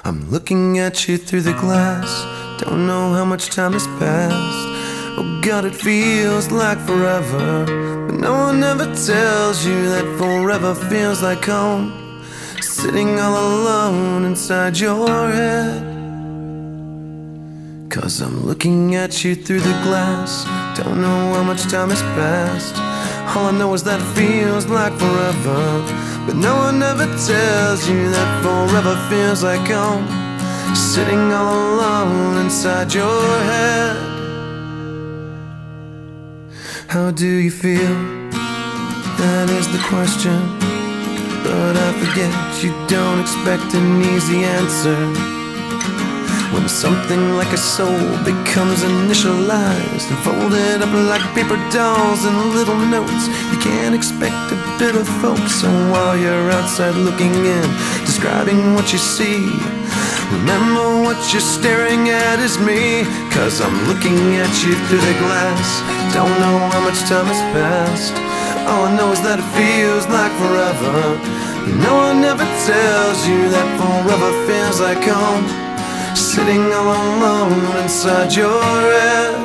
I'm looking at you through the glass. Don't know how much time has passed. Oh God, it feels like forever, but no one ever tells you that forever feels like home. Sitting all alone inside your head. 'Cause I'm looking at you through the glass. Don't know how much time has passed. All I know is that it feels like forever, but no one ever tells you that forever feels like home. Sitting all alone inside your head. How do you feel? That is the question. But I forget you don't expect an easy answer. When something like a soul becomes initialized and folded up like paper dolls and little notes, you can't expect a bit of hope. So while you're outside looking in, describing what you see, remember what you're staring at is me. 'Cause I'm looking at you through the glass. Don't know how much time has passed. All I know is that it feels like forever. No one ever tells you that forever feels like home. Sitting all alone inside your head.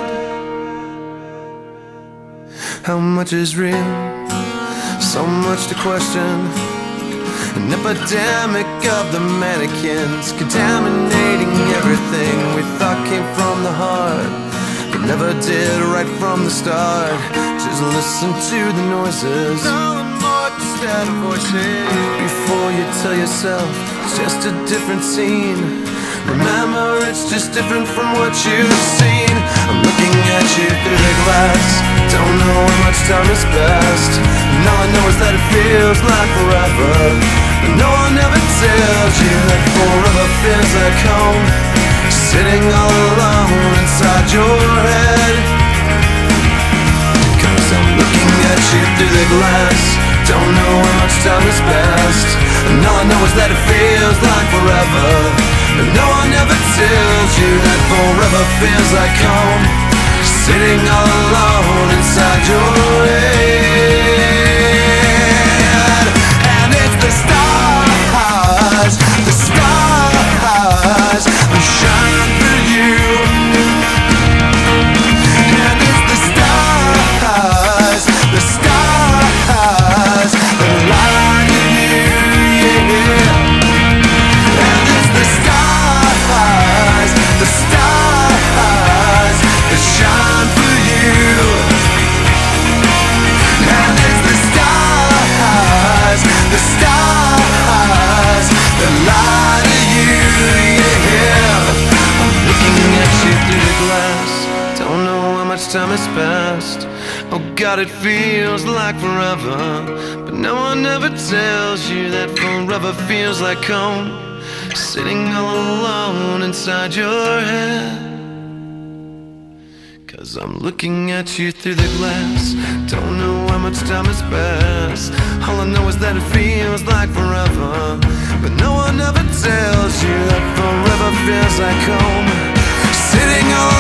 How much is real? So much to question. An epidemic of the mannequins, contaminating everything we thought came from the heart, but never did right from the start. Just listen to the noises, instead of voices, before you tell yourself it's just a different scene. Remember, it's just different from what you've seen. I'm looking at you through the glass. Don't know how much time has passed, and all I know is that it feels like forever. But no one ever tells you that forever feels like home. Sitting all alone inside your head. 'Cause I'm looking at you through the glass. Don't know how much time has passed, and all I know is that it feels like forever. But no one ever tells you that forever feels like home. Sitting all alone inside your head. And it's the stars that shine for you. And it's the stars that light you, yeah. And it's the stars that shine for you. And it's the stars that light you, yeah. I'm looking at you through the glass. Don't know how much time has passed. Oh God, it feels like forever, but no one ever tells you that forever feels like home. Sitting all alone inside your head. 'Cause I'm looking at you through the glass. Don't know how much time has passed. All I know is that it feels like forever, but no one ever tells you that forever feels like home. Sitting all